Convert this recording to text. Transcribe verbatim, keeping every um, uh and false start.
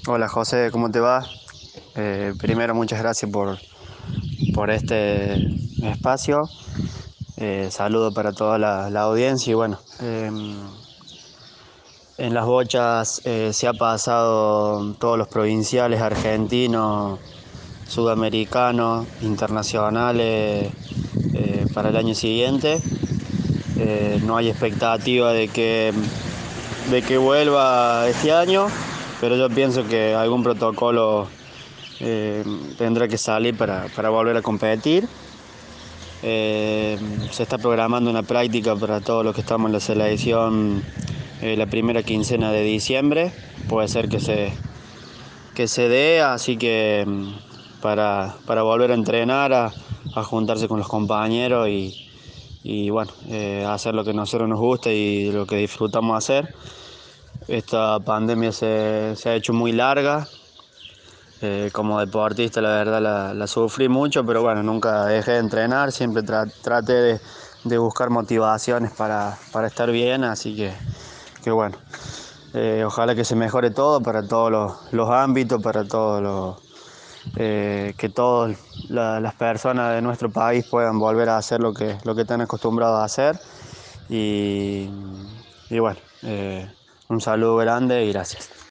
Hola José, ¿cómo te va? Eh, primero, muchas gracias por, por este espacio. Eh, saludo para toda la, la audiencia y bueno, eh, en las bochas eh, se ha pasado todos los provinciales argentinos, sudamericanos, internacionales eh, para el año siguiente. Eh, no hay expectativa de que, de que vuelva este año, pero yo pienso que algún protocolo eh, tendrá que salir para, para volver a competir. Eh, se está programando una práctica para todos los que estamos en la selección eh, la primera quincena de diciembre. Puede ser que se, que se dé, así que mm, para, para volver a entrenar, a, a juntarse con los compañeros y, y bueno, eh, hacer lo que a nosotros nos gusta y lo que disfrutamos hacer. Esta pandemia se, se ha hecho muy larga. Eh, como deportista la verdad la, la sufrí mucho, pero bueno, nunca dejé de entrenar, siempre tra traté de, de buscar motivaciones para, para estar bien, así que, que bueno, eh, ojalá que se mejore todo para todos los, los ámbitos, para todos los, eh, que todas la, las personas de nuestro país puedan volver a hacer lo que, lo que están acostumbrados a hacer y, y bueno, eh, un saludo grande y gracias.